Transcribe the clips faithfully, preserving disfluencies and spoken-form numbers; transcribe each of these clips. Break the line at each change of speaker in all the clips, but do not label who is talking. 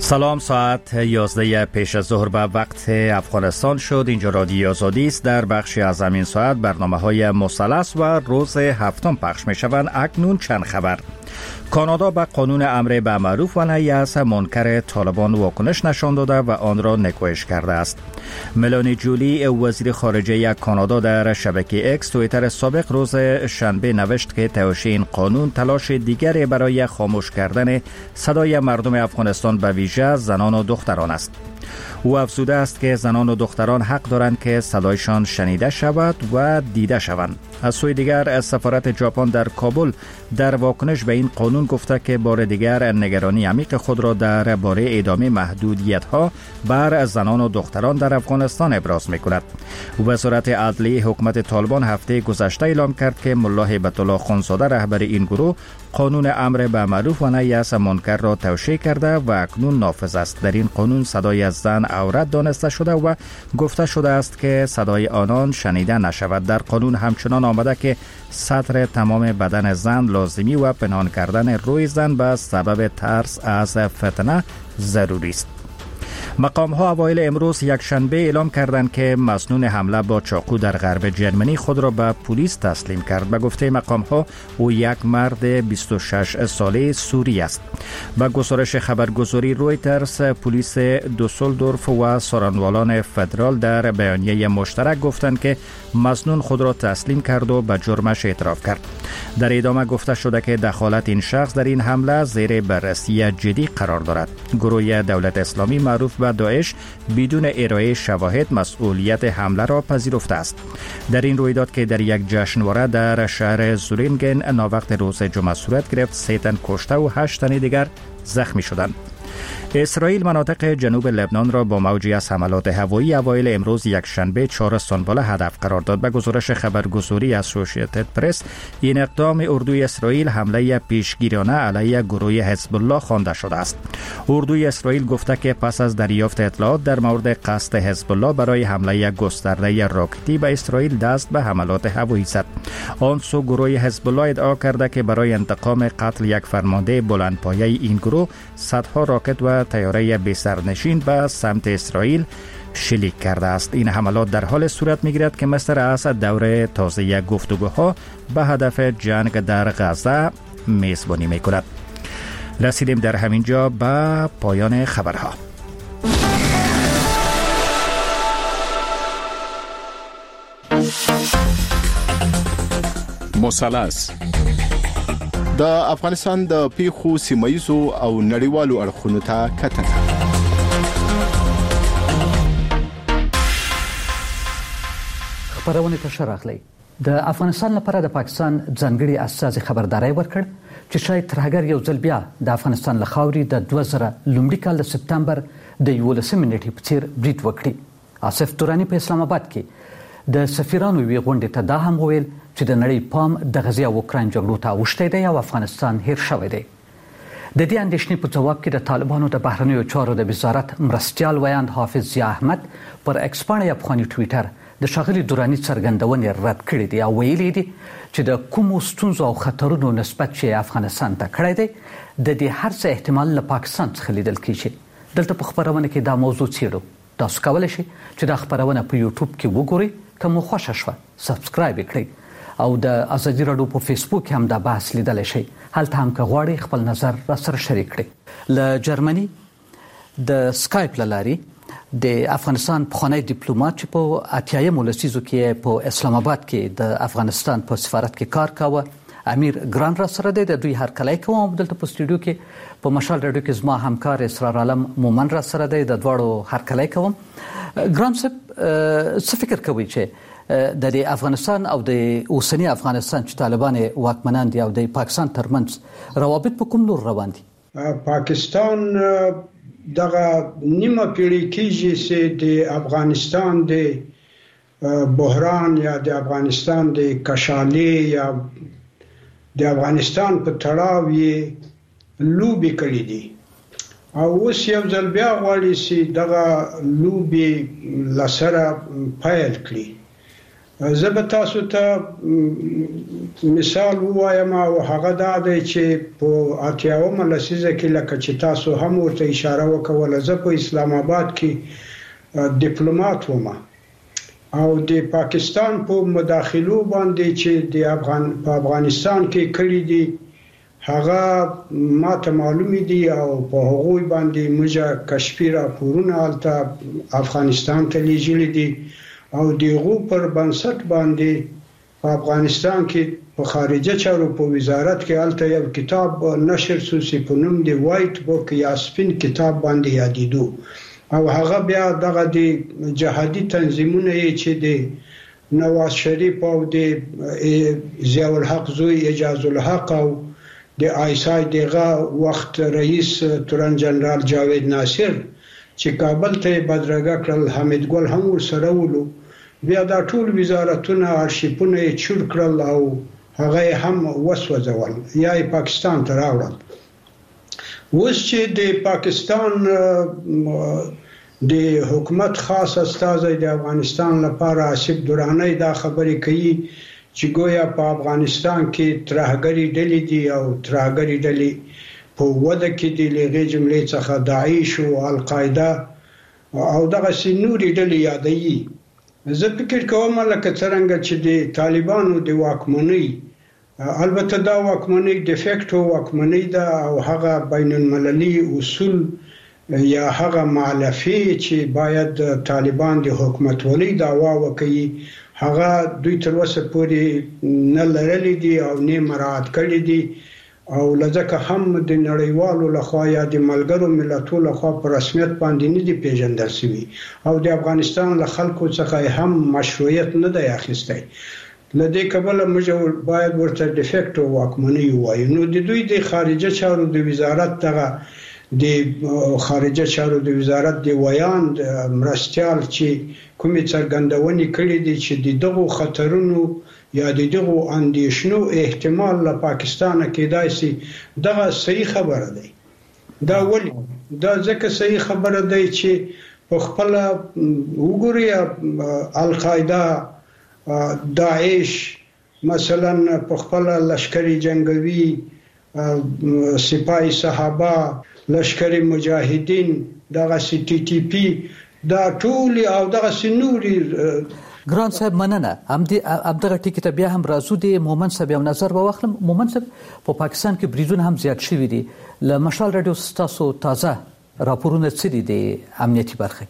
سلام، ساعت یازده پیش از ظهر به وقت افغانستان شد. اینجا رادیو آزادی است. در بخشی از همین ساعت برنامه های مثلث و روز هفتم پخش می شوند. اکنون چند خبر. کانادا به قانون امر به معروف و نهی از منکر طالبان واکنش نشان داده و آن را نکوهش کرده است. ملانی جولی وزیر خارجه کانادا در شبکه اکس توییتر سابق روز شنبه نوشت که توشیح این قانون تلاش دیگری برای خاموش کردن صدای مردم افغانستان به ویژه زنان و دختران است. او افزوده است که زنان و دختران حق دارند که صدایشان شنیده شود و دیده شوند. از سوی دیگر سفارت ژاپن در کابل در واکنش به این قانون گفته که بار دیگر نگرانی عمیق خود را درباره ادامه محدودیت‌ها بر زنان و دختران در افغانستان ابراز می‌کند. وزارت عدلیه حکومت طالبان هفته گذشته اعلام کرد که ملا هیبت الله خانزاده رهبر این گروه قانون امر به معروف و نهی از منکر را توشیح کرده و اکنون نافذ است. در این قانون صدای از زن عورت دانسته شده و گفته شده است که صدای آنان شنیده نشود. در قانون همچنان آمده که ستر تمام بدن زن لازمی و پنهان کردن روی زن به سبب ترس از فتنه ضروری است. مقام ها اوایل امروز یک شنبه اعلام کردند که مسنون حمله با چاقو در غرب جرمنی خود را به پلیس تسلیم کرد. به گفته مقام ها او یک مرد بیست و شش ساله سوری است. به گزارش خبرگزاری رویترز، پلیس دوسلدورف و سارنوالان فدرال در بیانیه مشترک گفتند که مسنون خود را تسلیم کرد و به جرمش اعتراف کرد. در ادامه گفته شده که دخالت این شخص در این حمله زیر بررسی جدی قرار دارد. گروه دولت اسلامی معروف به داعش بدون ارائه شواهد مسئولیت حمله را پذیرفته است. در این رویداد که در یک جشنواره در شهر زولینگن ناوقت روز جمعه صورت گرفت، سه تن کشته و هشت تن دیگر زخمی شدند. اسرائیل مناطق جنوب لبنان را با موجی از حملات هوایی اوایل امروز یک شنبه چهار استانبول هدف قرار داد. به گزارش خبرگزاری اسوسییتد پرس، این اقدام اردوی اسرائیل حمله پیشگیرانه علیه گروه حزب الله خوانده شده است. اردوی اسرائیل گفته که پس از دریافت اطلاعات در مورد قصد حزب الله برای حمله گسترده راکتی به اسرائیل دست به حملات هوایی زد. آن سو گروه حزب الله ادعا کرده که برای انتقام قتل یک فرمانده بلندپایه این گروه صدها راکت و طیاره بی سرنشین به سمت اسرائیل شلیک کرده است. این حملات در حال صورت می‌گیرد که مصر از دور تازه گفتگوها به هدف جنگ در غزه میزبانی می‌کند. رسیدیم در همین جا به پایان خبرها.
مثلث د افغانستان د پیښو سیمایي او نړیوالو اړخونو ته کتنه.
خبرونه ته شراغلی. د افغانستان لپاره د پاکستان ځانګړي استازي خبرداري ورکړ چې شاید تر هغه یو ځل بیا د افغانستان لخاوري د دوه زره لومړي کال د سپتمبر د یولسمې نیټې په څیر برید وکړي. آصف تورانی په اسلام آباد کې د سفیرانو وی غونډې ته دا هم ویل چې د نړۍ پام د غزې او اوکراین جګړو ته اوښتی دی او افغانستان هیر شوی دی. د دې اندېښنې په ځواب کې د طالبانو د بهرنیو چارو د وزارت مرستیال ویاند حافظ ضیا احمد پر ایکس پاڼې افغاني ټویټر د ښاغلي دراني څرګندونې رد کړې دي او ویلي دي چې د کومو ستونزو او خطرونو نسبت چې افغانستان ته کړی دی د دې هر څه احتمال له پاکستان څخه لیدل کېږي. دلته په خبرونه کې دا موضوع څېړو. تاسو کولی شئ چې دا خبرونه په یوټیوب کې وګورئ. که مو خوښه شوه سبسکرایب کړئ او د ازادي راډیو په فیسبوک هم دا بحث لیدلی شئ. هلته هم که غواړئ خپل نظر را سره شریک کړئ. له جرمني د سکایپ له لارې د افغانستان پخوانی ډیپلوماټ چې په اتیایمو لسیزو کې په اسلام آباد کې د افغانستان په سفارت کې کار کاوه، امیر ګران را سره دی. د دوی هرکلی کوم. دلته په سټوډیو کې په مشال راډیو کې زما همکار اسرار عالم مومن را سره دی. د دواړو هرکلی کوم. ګران صاحب، څه فکر کوئ چې د افغانستان او د اوسنی افغانستان چې طالبان واکمنان دي او د پاکستان ترمنځ روابط په کوم لور روان دي؟
پاکستان دغه نیمه پیړۍ کېږي چې د افغانستان د بحران یا د افغانستان د کشالۍ یا د افغانستان په تړاو یې لوبې کړې دي او اوس یو ځل بیا غواړي چې دغه لوبې لسره پیل کړي. زه به تاسو ته مثال وایم او هغه دا دی چې په اتیاومه لسیزه کې لکه چې تاسو هم ورته اشاره وکوله، زه په اسلام آباد کې ډیپلوماټ وم او د پاکستان په مداخلو باندې چې د افغان په افغانستان کې کړی دي هغه ماته معلومی دي او په هغوی باندې موږ کشفي راپورونه الته افغانستان ته لیږلي دي او دغه پر بنسټ باندې په افغانستان کې په خارجه چارو په وزارت کې الته یو کتاب نشر شوی په نوم دی وایټ بوک یا سپین کتاب باندې یادیدو او هغه بیا دغه د جهادي تنظیمونه چې د نواز شریف او د ضیاء الحق زوی اجاز الحق او د آیسای دغه وخت رئیس تورن جنرال جاوید ناصر چې کابل ته بدرګه کړل، حمید ګل هم ورسره ولو، بیا دا ټول وزارتونه ارشیفونه چور کړل او هغه هم وسوځول یا پاکستان ته راوړل. اوس چې د پاکستان د حکومت خاص استازی د افغانستان لپاره آصف درانی دا خبرې کوي چې ګویا په افغانستان کې ترهګری ډلې دي او ترهګری ډلې په وده کې د لغې جملې څخه داعش او القاعده او دغه سنوري ډلې یادوي. زه فکر کوم لکه څنګه چې د طالبانو د واکمنۍ، البته دا واکمنۍ د فیکټو واکمنۍ ده او هغه بین المللي اصول یا هغه مالفي چې باید طالبان د حکومت ولې دعوا وکړي هغه دوی تر اوسه پورې نه لرلې دي او نه مراعات کړې دي او لږه هم د نړیوالو لخوا یا د ملګرو ملتونو لخوا په رسمیت باندې نه دي پیژندل شوی او د افغانستان له خلکو څخه هم مشروعیت نه دی اخیستی. لدې کبله موږ باید ورته د فیکټو واکمنۍ وایو. نو د دوی د خارجه چارو د وزارت دغه د خارجه چارو د وزارت د ویان مرستيال چې کومې څرګندونې کړې دي چې دغه خطرونو یا دغه اندیشنو احتمال له پاکستان کېدای شي، دغه صحیح خبره ده. دا ولی دا ځکه صحیح خبره ده چې په خپل وګوري القاعده داعش مثلا په خپل لشکري جنگوي سپاه صحابه لشکري مجاهدین دغه سی ټي ټي پی دا ټول او دغه سنوري
ګران صاحب مننه. هم دې ابدغه ټکی ته بیا هم راځو د مومن صاحب یو نظر به واخلم. مومن صاحب په پاکستان کې بریدونه هم زیات شوي دي، له مشال رادیو ستاسو تازه راپورونه څه دي د امنیتي برخه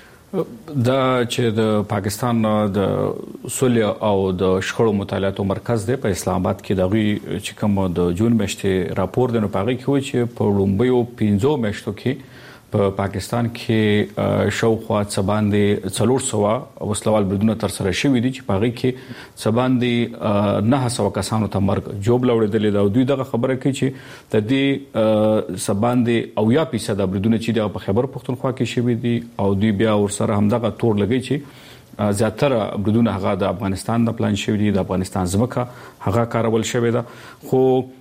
دا چې د پاکستان د صلح او د شخړو مطالعاتو مرکز دی په اسلام آباد کې دغه چې کوم د جون میاشتې راپور دی نو پاغي کې و چې په لومبیو پنځو میاشتو کې په پاکستان کې شاوخوا څباندې څلور سوه وسلوال بریدونه تر سره شوي دي چې پاغي کې څباندې نه سوه کسانو ته مرګ جوب لوړېدلې ده او دوی دغه خبره کوي چې د دې څباندې اویا فیصد بریدونه چې د خیبر پختونخوا کې شوي دي او دوی بیا ورسره همدغه تور لګي چې زیاتره بریدونه هغه د افغانستان د پلان شوي دي، د افغانستان ځمکه هغه کارول شوی ده. خو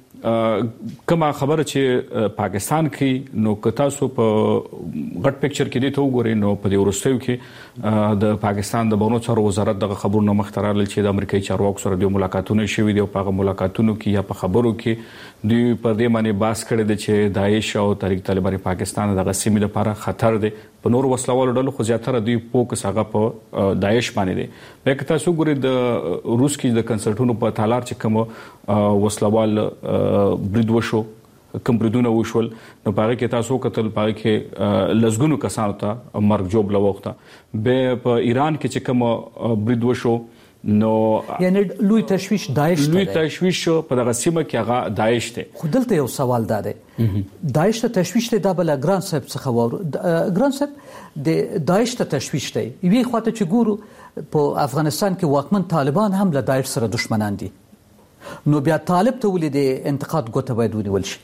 کما خبره چې پاکستان کې نو که تاسو په غټ پکچر کې دی ته وګورئ نو په دې ورستیو کې د پاکستان د بهرنیو چارو وزارت دغه خبرونه مخترال چې د امریکایي چارواکو سره د ملاقاتونو شوي دي او په ملاقاتونو کې یا په خبرو کې دوی پر دې باندې باس کړی دی چې داعش او تحریک طالبان پاکستان دغه سیمې لپاره خطر دی. په نور وسلوالو ډلو خو زیاتره دوی فوکس هغه په داعش باندې دی. بیا که تاسو ګورئ د روس کې د کنسرټونو په تالار چې کوم وسلوال برید وشو کوم بریدونه وشول نو پاره کې تاسو کتل پاره کې لزګونو کسانو ته مرګ جوب لوخته. به په ایران کې چې کوم برید وشو نو
یعنی لوی تشویش داعش
لوی تشویش په دغه سیمه کې هغه داعش ته.
خو دلته یو سوال ده داعش ته تشویش ته د بل ګران صاحب څخه وره ګران صاحب د داعش ته تشویش ته وی خواته چې ګورو په افغانستان کې واکمن طالبان هم له داعش سره دشمنان دي، نو بیا طالب ته ولې د انتقاد ګوته باید ونیول شي؟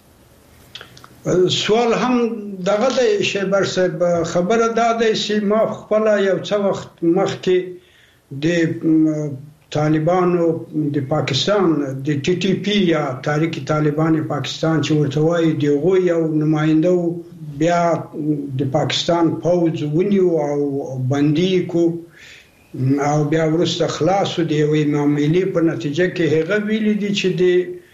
سوال هم دغه د شیبر صاحب خبره ده چې ما خپل یو څه وخت مخکې د طالبانو د پاکستان د ټي ټي پی یا تحریک طالبان پاکستان چې ورته وایي دغه یو نماینده بیا د پاکستان پوز ونیو او بندي کو او بیا ورسته خلاص دی وی معاملې په نتیجه کې هغه ویل دي چې د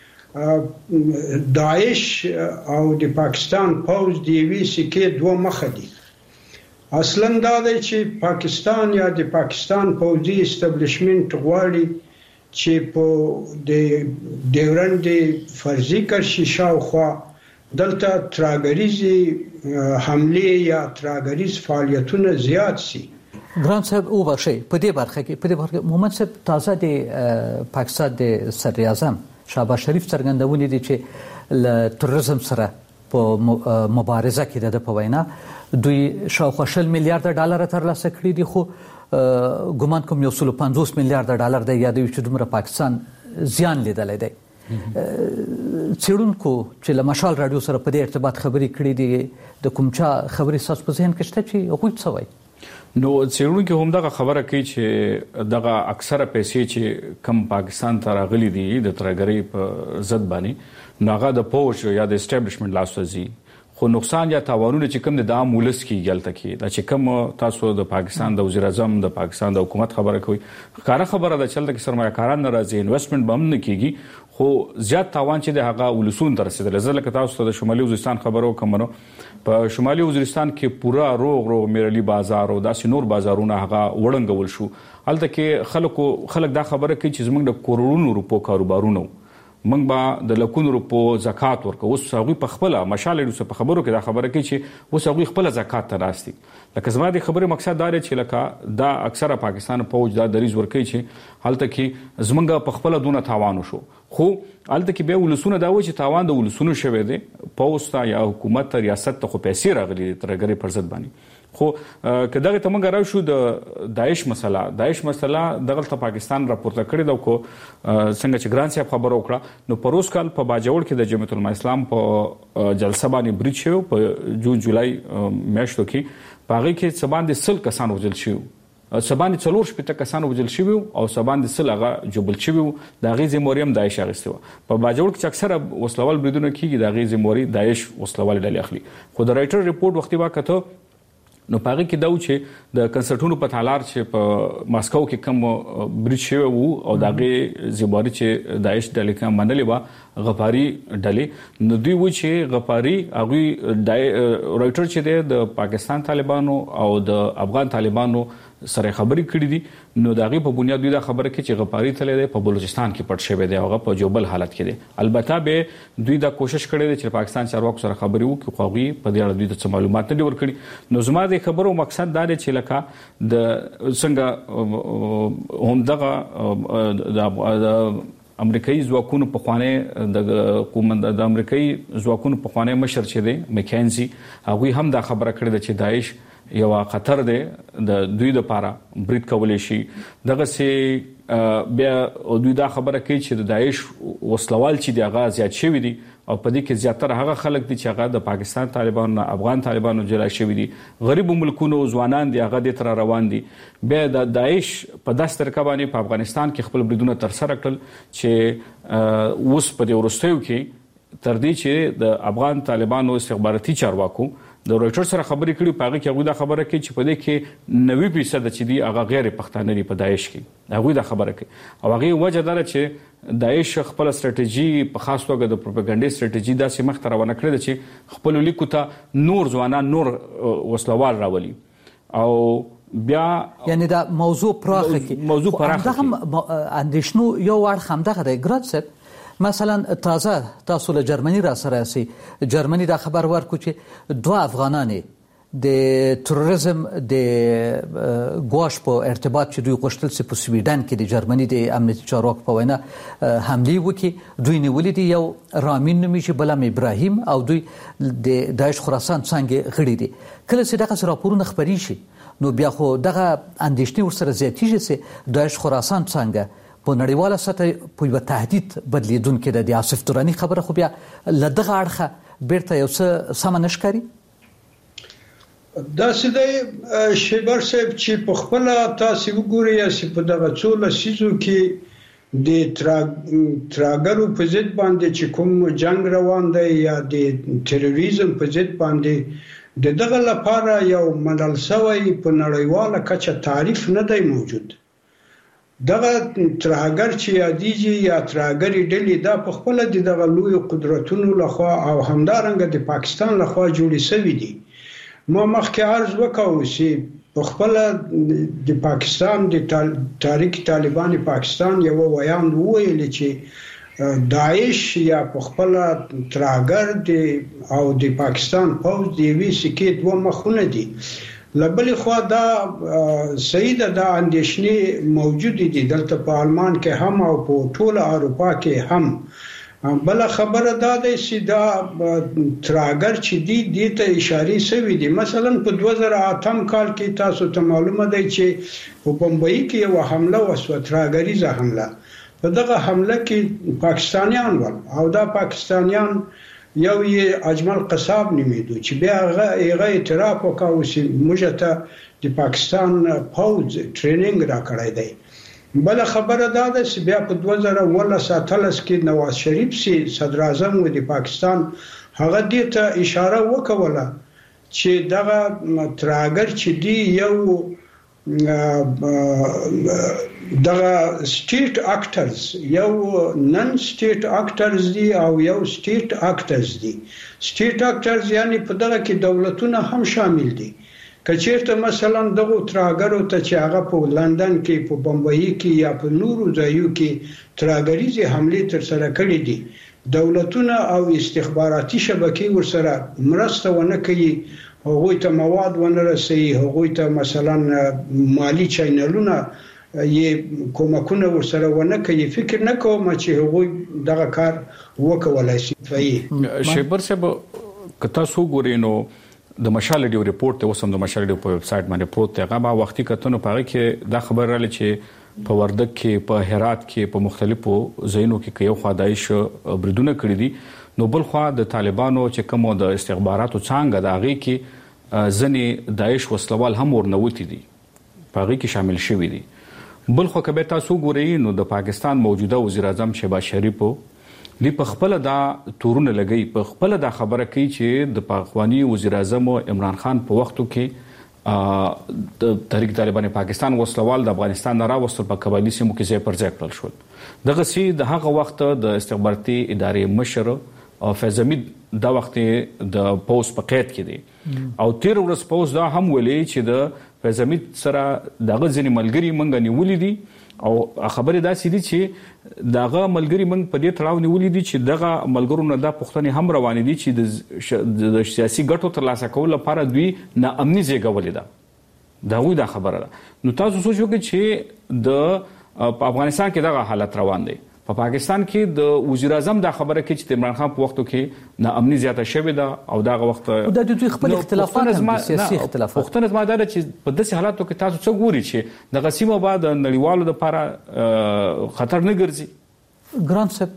داعش او د پاکستان پوز دی وی سکه دوه مخ دي. اصلا دا دی چې پاکستان یا د پاکستان پوزي استابلیشمنت غواړي چې په د ډیورنډ فرضي کرشي شاوخوا دلته تراګریزي حمله یا تراګریز فعالیتونه زیات سي.
ګران صاحب او بخشي په دې برخه کې په دې برخه محمد صاحب تازه د پاکستان د صدر اعظم شهباز شریف څرګندونې دي چې ل تروریزم سره په مبارزه کې د په وینا دوی شاوخوا شل میلیارډ ډالر ترلاسه کړي دي، خو ګومان کوم یو سل پنځوس میلیارډ ډالر د یادوي چې دومره پاکستان زیان لیدلی دی. څېړونکو چې له مشال رادیو سره په دې ارتباط خبرې کړې دي د کوم چا خبرې ستاسو په ذهن کې شته چې هغوی څه وایي؟
نو څېړونکي هم دغه خبره کوي چې دغه اکثره پیسې چې کم پاکستان ته راغلي دي د ترهګرۍ په ضد باندې نو هغه د پوج یا د اسټابلیشمنټ لاس ته ځي، خو نقصان یا تاوانونه چې کم د عام ولس کې یلته کې دا چې کم تاسو د پاکستان د وزیر اعظم د پاکستان د حکومت خبره کوي ښکاره خبره ده چې دلته کې سرمایه‌کاران نه راځي، انویسټمنټ به هم نه کېږي، خو زیات تاوان چې د هغه ولسونو ته رسېدلی. زه لکه تاسو ته د شمالي وزیرستان خبره وکړم نو په شمالي وزیرستان کې پوره روغ روغ میرلي بازار او داسې نور بازارونه هغه وړنګول شو. هلته کې خلکو خلک دا خبره کوي چې زموږ د کروڑونو روپو کاروبارونه موږ به د لکونو روپو زکات ورکو. اوس هغوی په خپله مشال روسه په خبرو کې دا خبره کوي چې اوس هغوی خپله زکات ته ناست دي. لکه زما د خبرې مقصد دا دی چې لکه دا اکثره پاکستان پوج دا دریځ ورکوي چې هلته کې زموږ په خپله دونه تاوان وشو، خو هلته کې بیا ولسونه دا وایي چې تاوان د ولسونو شوی دی، پوځ ته یا حکومت ته ریاست ته خو پیسې راغلي دي ترهګرۍ پر ضد باندې. خو که دغه ته موږ راوشو د داعش مسله داعش مسله دغلته پاکستان راپورته کړې ده، خو څنګه چې ګران صاحب خبره وکړه نو په روز کال په باجوړ کې د جمعیت العلماء اسلام په جلسه باندې بریټ شو په جون جولای میاشتو کې، په هغې کې څه باندې سل کسان وژل شوي، څه باندې څلور شپېته کسان وژل شوي او څه باندې سل هغه ژوبل شوي وو. د هغې ذمهواري هم داعش اخیستې وه. په باجوړ کې چې اکثره وسلوال بریدونه کېږي د هغې ذمهواري داعش وسلوالې ډلې اخلي. خو د رایټر رپورټ وختي واکته نو په هغې کې دا و چې د کنسرټونو په تالار چې په ماسکو کې کم بریټ شوی وو او د هغې ذمهواري چې داعش ډلې کوم منلې وه غفاري ډلې، نو دوی و چې غفاري هغوی رایټر چې دی د پاکستان طالبانو او د افغان طالبانو سره خبرې کړې دي، نو د هغې په بنیاد دوی دا خبره کوي چې غفاري تللی دی په بلوچستان کې پټ شوی دی او هغه په جوبل حالت کې دی. البته به دوی دا کوشش کړی دی چې پاکستان چارواکو سره خبرې وکړي، خو هغوی په دې اړه دوی ته څه معلومات نه دي ورکړي. نو زما د خبرو مقصد دا دی چې لکه د څنګه همدغه د امریکایي ځواکونو پخوانی د حکومت د امریکایي ځواکونو پخوانی مشر چې دی مکینزي هغوی هم دا خبره کړې ده چې داعش یو خطر دی د دوی لپاره برید کولی شي. دغسې بیا دوی دا خبره کوي چې د داعش وسلوال چې دی هغه زیات شوي دي او په دې کې زیاتره هغه خلک دي چې هغه د پاکستان طالبانو نه افغان طالبانو جلا شوي دي، غریبو ملکونو ځوانان دي هغه دې تر روان دي. بیا د داعش په داسې طریقه باندې په افغانستان کې خپل بریدونه ترسره کړل چې اوس په دې وروستیو کې تر دې چې د افغان طالبانو استخباراتي چارواکو د رایټر سره خبرې کړي په هغې کې هغوی دا خبره کوي چې په دې کې نوي فیصده چې دي هغه غیر پښتانه دي په داعش کې، هغوی دا خبره کوي. او هغې وجه دا ده چې داعش خپله سټراټیژي په خاص توګه د پروپاګنډي سټراټیژي داسې مخته روانه کړې ده چې خپلو لیکو ته نور ځوانان نور وسلوال راولي او بیا
یعنی دا موضوع پراخه کې
موضوع پراخه
کې اندېښنو یو اړخ همدغه دی. ګران صاحب مثلا تازه تاسو له جرمني را سره یاستئ، جرمني دا خبر ورکړو چې دوه افغانانې د تروریزم د ګواښ په ارتباط چې دوی غوښتل چې په سویډن کې د جرمني د امنیتي چارواکو په وینا حملې وکړي، دوی نیولي دي، یو رامین نومیږي بل هم ابراهیم، او دوی د داعش خراسان څانګې غړي دي. کله چې دغسې راپورونه خپرې شي نو بیا خو دغه اندېښنې ورسره زیاتېږي چې داعش خراسان څانګه په نړیواله سطح په یوه تهدید بدلیدونکې ده. د آصف دراني خبره خو بیا له دغه اړخه بیرته یو څه سمه نه ښکاري.
داسې دی شیبر صاحب چې په خپله تاسې وګورئ چې په دغه څو لسیزو کې د ترهګرو په ضد باندې چې کوم جنګ روان دی یا د تروریزم په ضد باندې د دغه لپاره یو منل شوی په نړیواله کچه تعریف نه دی موجود. دغه ترهګر چې یادېږي یا ترهګري ډلې دا په خپل د دغه لوی قدرتونو لخوا او همدارنګه د پاکستان لخوا جوړې شوې دي. ما مخکې عرض وکاو چې په خپل د پاکستان د تاریخ طالبان پاکستان یو ویان وویل چې داعش یا په خپل ترهګر د او د پاکستان پوز د وی سکه دوه مخونه دي. لبل خو دا سید دا اندیشنې موجود دي دلته په آلمان کې هم او په ټوله اروپا کې هم. بل خبره دا ده چې دا ترهګر چې دی د ته اشاره شوی دي. مثلا په دوه زره اتم کال کې تاسو ته معلومه ده چې په بمبئی کې یو حمله وشوه، ترهګریزه حمله. په دغه حمله کې پاکستانیان ول او دا پاکستانیان یو یې اجمل قصاب نومیدو چې بیا هغه هغه اعتراف وکاو چې موږ ته د پاکستان پوز ټریننګ را کړی دی. بل خبره دا ده چې بیا په دوه زره اوولس اتلس کې نواز شریف سي صدر اعظم و د پاکستان هغه دې ته اشاره وکوله چې دغه ترهګر چې دی یو دغه سټیټ اکټرز یو نن سټیټ اکټرز دي او یو سټیټ اکټرز دي. سټیټ اکټرز یعنی په دغه کې دولتونه هم شامل دي. کچېرته مثلا دغه ترهګرو ته چې هغه په لندن کې په بمبئی کې یا په نورو ځایو کې ترهګریزي حمله تر سره کړې دي، دولتونه او استخباراتي شبکې ورسره مرسته ونه کوي، هغوی ته مواد ونه رسوي، هغوی ته مثلا مالی چینلونه یې کومکونه ورسره ونه کوي. فکر نه کوم چې هغوی دغه کار وکولای شي.
شیبر صاحب کته سو ګورینو د مشال ډیو ریپورت ته وسم د مشال ډیو په ویب سټ باندې پروت دی. هغه ما وختي کتنو پاره کې دا خبر رااله چې په وردګ کې په هرات کې په مختلفو ځایونو کې یو خدایش بریدونه کړی دي. نو بل خو د طالبانو چې کوم د استخباراتو څنګه د هغه کې ځنې داعش وسلوال هم ورنوتی دي په هغه کې شامل شوی دي. بل خو کبه تاسو ګورئ نو د پاکستان موجوده وزیر اعظم شهباز شریف دی په خپل دا تورونه لګي، په خپل دا خبره کوي چې د پاکستاني وزیر اعظم عمران خان په وختو کې د تحریک طالبان پاکستان وسلوال د افغانستان نه راوستل په قبایلی سیمو کې ځای پر ځای کړل شول. دغه سي د هغه وخت د استخباراتي ادارې مشر او فیض حمید دا وخت د پوز په قید کې دی او تیر ورځ پوز دا هم ولې چې د فیض حمید سره دغه ځینې ملګری منګ نیولې دي او خبره دا سې دي چې دغه ملګری من په دې تړاو نیولې دي چې دغه ملګرو نه د پښتني هم روان دي چې د سیاسي ګټو ترلاسه کول لپاره دوی نه امني زیږولې ده. دا وی دا خبره ده. نو تاسو سوچ وکړئ چې د افغانستان کې دغه حالت روان دی. په پاکستان کې د وزیر اعظم دا خبره کوي چې عمران خان په وختو کې نه امني زیاته شوې ده او دغه وخت
د دوی خپل اختلافات سیاسي اختلافات
وختونه زما دا چې په داسې حالاتو کې تاسو څه ګوري چې د غسیمه بعد نړیوالو لپاره خطر نه ګرځي.
ګران صاحب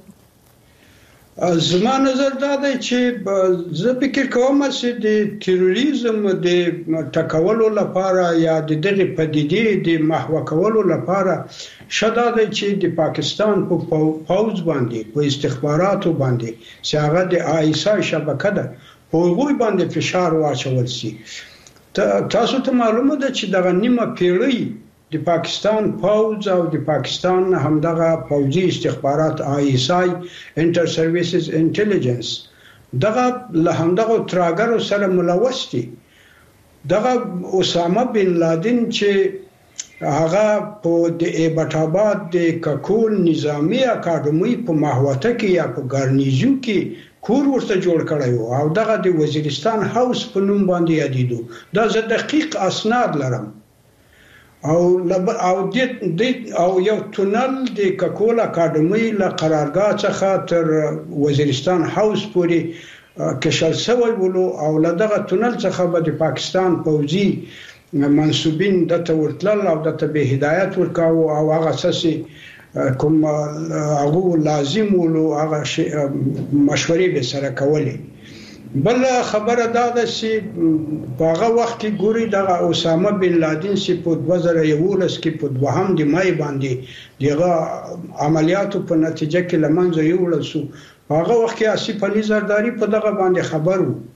زما نظر دا دی چې زه فکر کوم چې د تروریزم د ټکولو لپاره یا د دغه پدیدې د محو کولو لپاره شدا دی چې د پاکستان په پوز باندې په استخباراتو باندې چې هغه د آیسای شبکه ده په هغوی باندې فشار واچول شي. تاسو ته معلومه ده چې دغه نیمه پیړۍ د پاکستان پوز او د پاکستان همدغه پوزي استخبارات آی اس آی انټر سرویسز انټيليجنس دغه له همدغه ترهګرو سره ملوث دي. دغه اسامه بن لادن چې هغه په د ایبټ آباد د ککول نظامی اکاډمي په ماهوته کې یا په ګارنیزو کې کور ورته جوړ کړی او دغه د وزیرستان هاوس په نوم باندې یادېدو. دا زه دقیق اسناد لرم او او د او یو تونل د ککول اکاډمي له قرارګاه څخه تر وزیرستان هاوس پورې کشل شوی ولو او له دغه تونل څخه به د پاکستان پوځي منسوبین د تورتل او د به هدایت ورکاو او هغه اساسي کوم هغه لازم ولو هغه مشورې به سره کولې. بل خبره دا ده چې په هغه وخت کې ګوري دغه اسامه بن لادن چې په دوه زره یولس کې په دوهم د مای باندې دغه عملیاتو په نتیجه کې لمنځه یوړل شو. هغه وخت کې آصف علي زرداری په دغه باندې خبر وو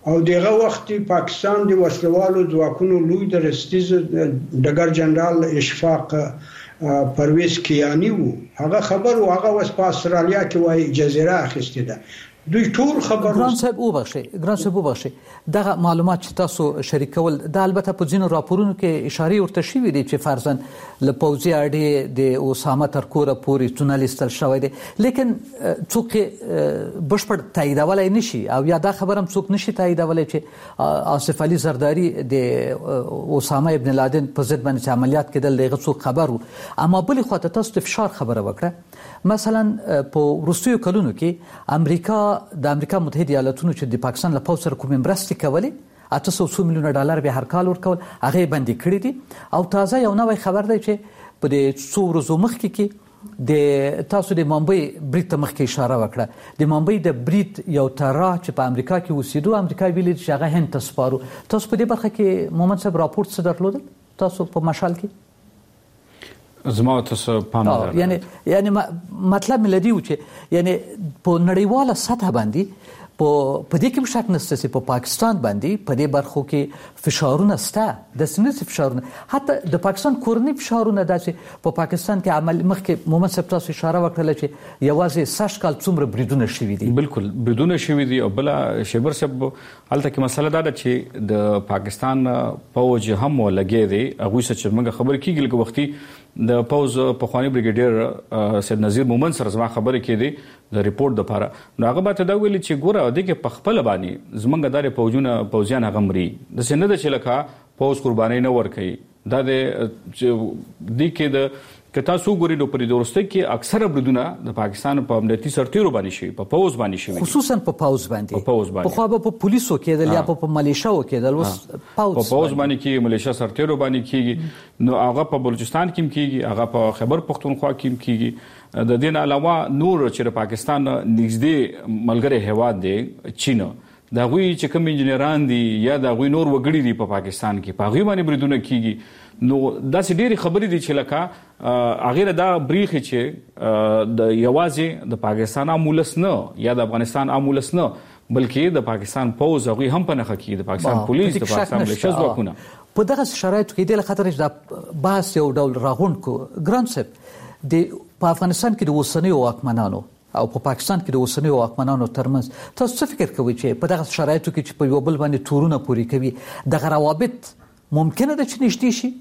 او دغه وخت پاکستان د وسلوالو ځواکونو لوی درستیز ډګر جنرال اشفاق پرویز کیانی وو هغه خبر او هغه وس په استرالیا کې وای جزیره اخیسته ده دوی ټول خبر
ګران صاحب وبخښي ګران صاحب وبخښي دغه معلومات چې تاسو شریکول د البته په ځینو راپورونو کې اشاره ورته شوې دي چې فرضاً له پوځي اړې د اسامه تر کوره پورې تونلیستل شوی دی لیکن څوک بشپړ تاییدولای نشي او یا دا خبر هم څوک نشي تاییدولای چې آصف علي زرداری د اسامه ابن لادن په ضد باندې عملیات کېدل دغه څوک خبر وو اما بلې خواته تاسو د فشار خبره وکړه مثلا په وروستیو کلونو کې امریکا د امریکا متحده ایالاتونو چې د پاکستان له پوځ سره کومې مرستې کولې اته سوه میلیونه ډالر به هر کال ورکول هغه بندي کړی دي او تازه یو نوې خبر دی چې په د څو ورځو مخکې کې د تاسو د ممبئی بریټ ته مخکې اشاره وکړه د ممبئی د بریټ یو ترا چې په امریکا کې اوسېدو امریکا ویل چې هغه هند ته سپارو تاسو په دې برخه کې مومن صاحب راپورټ څه درلودل تاسو په مشال کې
زما تاسو پام
لرئ یعنی یعنی مطلب ملدي و چې یعنی په نړیواله سطح باندې په په دې کې شک نشته چې په پاکستان باندې په دې برخو کې فشارونه سته د سنت فشارونه حتی د پاکستان کورنی فشارونه داسې په پاکستان کې عمل مخکې مومن صاحب تاسو اشاره وکړه چې یوازې سش کال څومره بریدونه شوي دي
بالکل بریدونه شوي دي او بل شیبر صاحب الته کې مسله دا ده چې د پاکستان پوج هم ولګي دي هغه څه موږ خبر کیږي لکه وختي د پوز په خواني بریګیډیر سید نذیر مومن سره زما خبرې کړي د ریپورت لپاره نو هغه به ته دا ویلي چې ګوره د کې په خپل باندې زمونږ داري پوجونه پوزیان غمري د سند د چلکا پوز قرباني نه ور کوي دا د دې کې د کتا سو ګوري نو پرې دورسته کې اکثره بریدونه د پاکستان په امنیتي سرتیرو باندې شي په پوز باندې شي
خصوصا په پوز باندې
په پوز باندې
په خو په پولیسو کې د یا په ملیشاو کې د اوس
پوز په پوز باندې کې ملیشیا سرتیرو باندې کېږي نو هغه په بلوچستان کې کېږي هغه په خیبر پختونخوا کې کېږي د دین علاوه نور چې پاکستان نږدې ملګری هواد دی چین دا غوي چې کوم انجنیران دي یا دا غوي نور وګړي دي په پاکستان کې په غوي باندې بریدونه کیږي نو دا سې ډېری خبرې دي چې لکه اغه دا بریخ چې د یوازې د پاکستان امولس نه یا د افغانستان امولس نه بلکې د پاکستان پوز غوي هم په نخ کې د پاکستان پولیس د پاکستان ملیشیا ځواکونه
په دغه شرایطو کې د خطر د باس یو ډول راغون کو ګران سپ د په افغانستان کې د وسنۍ واکمنانو او په پاکستان کې د وسنۍ واکمنانو ترمنځ تاسو څه فکر کوئ چې په دغه شرایطو کې چې په یو بل باندې تورونه پوری کوي د روابط ممکنه ده چې نشته شي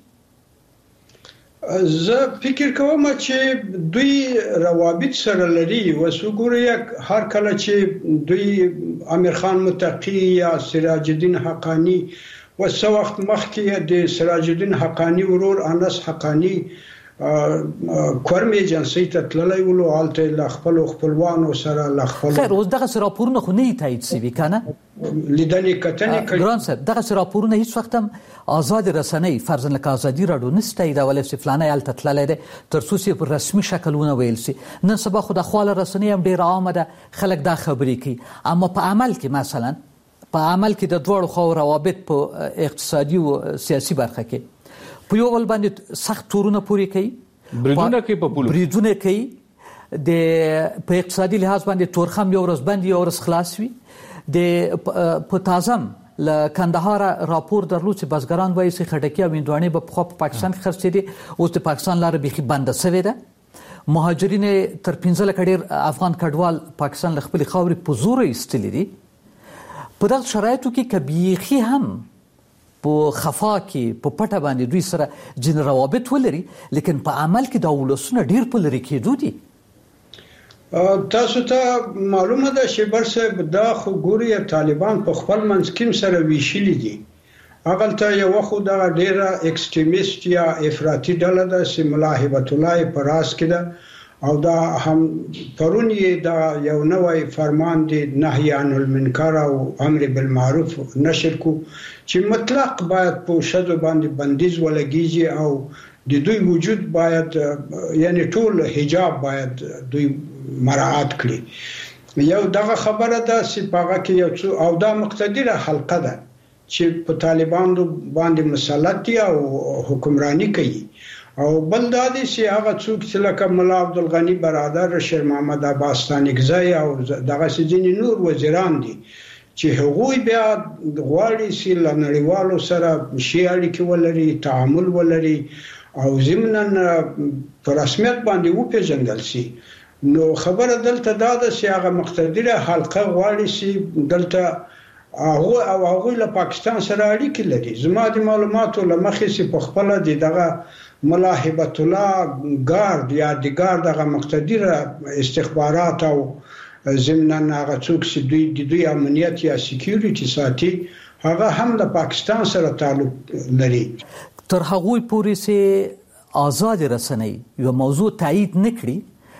زه فکر کوم چې دوی روابط سره لري وسوګوري هر کله چې دوی امیر خان متقی یا سراج الدین حقانی وسو وخت مخکې د سراج الدین حقانی ورور انس حقانی کورمې جنسي ته تللی ولو حالته ل خپل خپلوانو سره ل خپل
خیر اوس دغه راپورونه خو نه تایید شوی کنه
لیدنې کتنې کوي
ګران صاحب دغه راپورونه هیڅ وخت هم آزاد رسنۍ فرض لکه ازادي راډیو نسته دا ولې چې فلانه حالته تللی دی تر څو چې په رسمي شکلونه ویل شي نن سبا خو د خواله رسنۍ هم ډیر عامه ده خلک دا خبرې کوي اما په عمل کې مثلا په عمل کې د دوړو خو روابط په اقتصادي او سیاسي برخه کې په یو ول باندې سخت تورونه پوری کوي
بریدونه کوي په پولو
بریدونه کوي د په اقتصادي لحاظ باندې تورخم یو ورځ باندې یو ورځ خلاص وي د په تازم ل کندهار راپور درلود چې بزګران وایي چې خټکی او هندوانې په خو په پاکستان کې خرڅې دي اوس د پاکستان لار بيخي بنده شوې ده مهاجرین تر پنځه لک ډیر افغان کډوال پاکستان ل خپل خاورې په زور ایستلې دي په دغه شرایطو کې کبيخي هم په خفا کې په پټه باندې دوی سره جن روابط ولري لیکن په عمل کې دا ولسونه ډیر په لري کېدو دي
تاسو ته معلومه ده چې برسه دا خو ګوري طالبان په خپل منځ سره ویشلي دي اغلته یو خو دا ډیر ایکستریمیست یا افراطي ډله ده چې ملا هبت الله پراس کې ده او دا هم پرون یې دا یو نوې فرمان دی نهی عن المنکر او امر بالمعروف نشر کو چې مطلق باید په شذ باندې بندیز ولګیږي او د دوی وجود باید یعنی ټول حجاب باید دوی مراعات کړي یو دغه خبره ده چې پاغه کې یو څو او دا مقتدره حلقه ده چې په طالبانو باندې مسلط دي او حکمرانی کوي او بل دا دي چې هغه څوک چې لکه مولا عبدالغنی برادر شیر محمد عباس تانیکزی او دغه سجن نور وزیران دي چې هغوی بیا غواړي چې له نړیوالو سره شي اړیکې ولري، تعامل ولري او ضمناً په رسمیت باندې وپېژندل شي. نو خبره دلته دا ده چې هغه مقتدره حلقه غواړي چې دلته هغه او هغه له پاکستان سره اړیکې لري. زما د معلوماتو له مخې چې په خپل د دغه ملاحبت الله ګارد یا د ګارد هغه مقتدره استخبارات او ضمناً هغه څوک چې دوی د دوی امنیت یا سکیورټي ساتي هغه هم د پاکستان سره تعلق لري.
تر هغه پورې چې آزاد رسنۍ یو موضوع تایید نکړي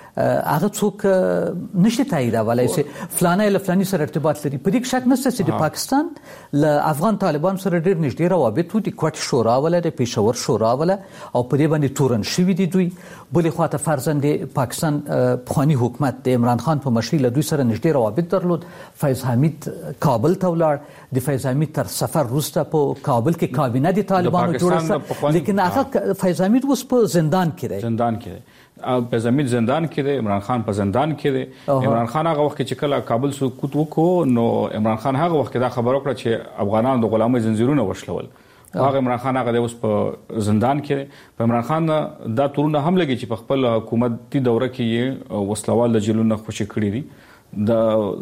هغه څوک نشي تاییدولای چې فلانه له فلاني سره ارتباط لري. په دې شک نشته چې د پاکستان له افغان طالبان سره ډېر نږدې روابط وو. د کوټ شورا ولا د پېښور شورا ولا او په دې باندې تورن شوی دي دوی. بلې خواته فرضاً د پاکستان پخوانی حکومت د عمران خان په مشرۍ له دوی سره نږدې روابط درلود. فیض حمید کابل ته ولاړ. د فیض حمید تر سفر وروسته په کابل کې کابینه د طالبانو جوړه شوه، لیکن هغه فیض حمید اوس په زندان کې دی.
زندان کې دی. فیض حمید زندان کې دی، عمران خان په زندان کې دی. عمران خان هغه وخت چې کله کابل سقوط وکړو نو عمران خان هغه وخت دا خبر وکړه چې افغانانو د غلامۍ زنجیرونه وشلول. هغه عمران خان هغه د اوس په زندان کې. په عمران خان دا تورونه هم لګي چې په خپل حکومتي دوره کې وسلوال د جیلونو خوشي کړی دي. د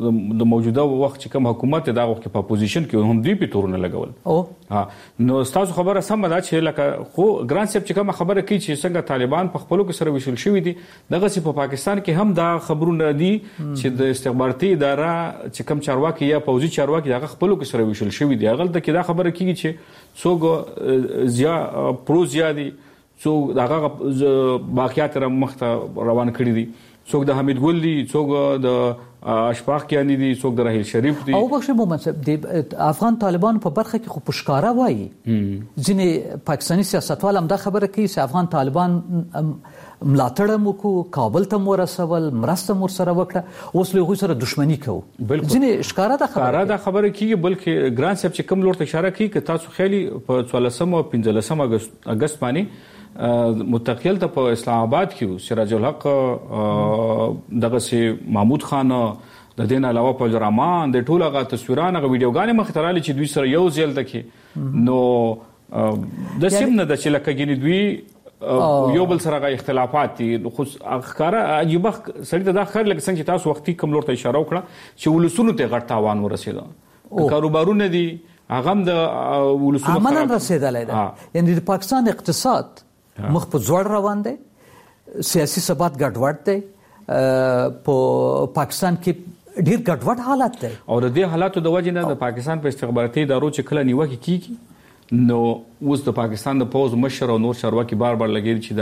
د موجوده وخت چې کوم حکومت دا وخت په اپوزیشن کې هم دوی په تورونه لګول. او ها نو تاسو خبره سم ده چې لکه خو ګران صاحب چې کوم خبره کوي چې څنګه طالبان په خپلو کې سره وشل شوی دي دغه چې په پاکستان کې هم دا خبرونه دي چې د استخباراتي اداره چې کوم چارواکي یا پوځي چارواکي دغه خپلو کې سره وشل شوی دي. هغه د کې دا خبره کوي چې څوک زیا پرو زیادي څوک دغه باقیات را مخته روان کړی دي، څوک د حمید ګل دي، څوک د اشفاق کیانی دي، څوک د راهیل شریف دي. او
بخښه مومن صاحب د افغان طالبان په برخه کې خو پښکارا وایي ځینې پاکستاني سیاستوال هم دا خبره کوي چې افغان طالبان ملاتړ مو کو، کابل ته مو رسول، مرسته مو سره وکړه، اوس له غوي سره دښمنی کوو. ځینې ښکارا دا خبره دا خبره کوي.
بلکې ګران صاحب چې کوم لور ته اشاره کوي که تاسو خیالي په څوارلسم او پنځلسم اگست باندې متقیل ته په اسلام آباد کې سراج الحق دغه سي محمود خان د دین علاوه په رحمان د ټوله غا تصویرانه غ ویډیوګانې مخترالي چې دوی سره یو ځل تکي نو د سیم نه د چې لکه ګینې دوی یو بل سره غا اختلافات دي. خو ښکارا عجیب سړی ته دا خیر لکه څنګه چې تاسو وختي کوم لور ته اشاره وکړه چې ولسونو ته غټ تاوان ورسېده، کاروبارونه دي هغه هم د ولسونو
عملاً رسېدلی ده. یعنی د پاکستان اقتصاد مخ په ځوړ روان دی، سیاسي ثبات ګډوډ دی، په پاکستان کې ډیر ګډوډ حالت دی.
او د دې حالاتو د وجې نه د پاکستان په استخباراتي ادارو چې کله نیوکه کیږي نو اوس د پاکستان د پوز مشر او نور چارواکي بار بار لګیږي چې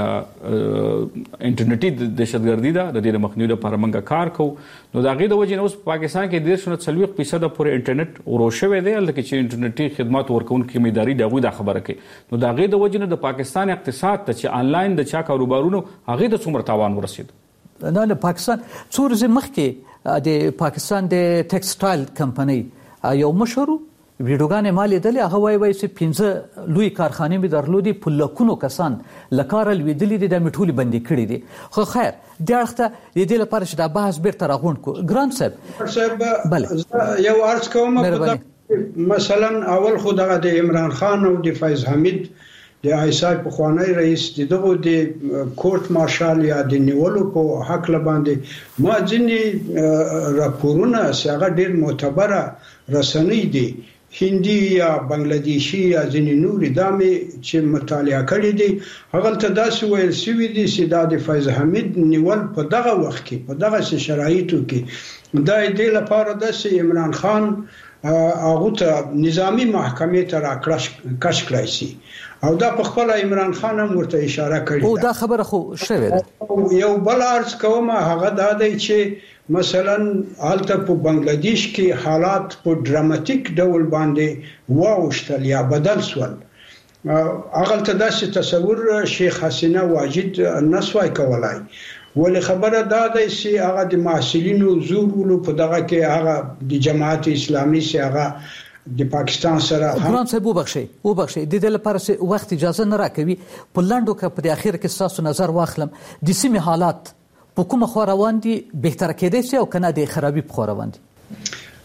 دا انټرنیټي دهشتګردي ده، د دې مخنیوي لپاره موږ کار کوو. نو د هغې د وجې نه اوس په پاکستان کې ډېر شونه څلوېښت فیصده پورې انټرنیټ ورو شوی دی، هلته چې انټرنیټي خدمات ورکوونکي کومې ادارې دي هغوی دا خبره کوي. نو د هغې د وجې نه د پاکستان اقتصاد ته چې آنلاین د چا کاروبارونو هغې ته څومره تاوان ورسېد.
نه د پاکستان څو ورځې مخکې د پاکستان د ټیکسټایل کمپنۍ یو مشر ویډیوګانې ما لیدلې، هغه وایي وایي چې پنځه لوی کارخانې مې درلودې، په لکونو کسان له کاره لوېدلي دي، دا مې ټولې بندې کړي دي. خو خیر دې اړخ ته د دې لپاره چې دا بحث بیرته راغونډ کړو. ګران صاحب
بله یو عرض کوم، مثلا اول خو دغه د عمران خان او د فیض حمید د آیسای پخوانی رئیس دغه د کورټ مارشال یا د نیولو په حق باندې ما ځینې راپورونه چې هغه ډېر معتبره رسنۍ دي هندي یا بنگلاديشي یا ځینې نورې دامې چې مطالعه کړي دي، هغه ته داسې ویل شوي دي چې دا د فیض حمید نیول په دغه وخت کې په دغه شرایطو کې دا د لپاره د عمران خان هغه ته نظامی محکمې ته راکړش کړی شي او دا په خپل عمران خان هم ورته اشاره کړې.
او دا خبره خو شوې ده.
یو بل عرض کوم هغه دا دی چې مثلا حالت په بنگلاديش کې حالات په ډراماتیک ډول باندې واوښتل یا بدل شول. هغه ته داسې تصور شیخ حسینه واجد نسوای کولای، ولې خبره دا ده چې هغه د محصلینو زورولو په دغه کې هغه د جماعت اسلامي سي هغه د پاکستان سره
ګران صاحب وبخشي وبخشي د دې لپاره چې وخت اجازه نه راکوي په لاندو کې په اخر کې تاسو نظر واخلم د سیمې حالات په کومه خو روان دي بهتر کېدای شي او کنه د خرابي په خو روان دي.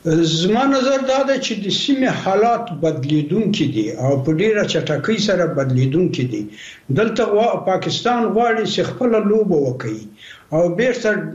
زما نظر دا دی چې د سیمې حالات بدلیدونکي دي او په ډیره چټکۍ سره بدلیدونکي دي. دلته پاکستان غواړي چې خپل لوبه وکړي او بیرته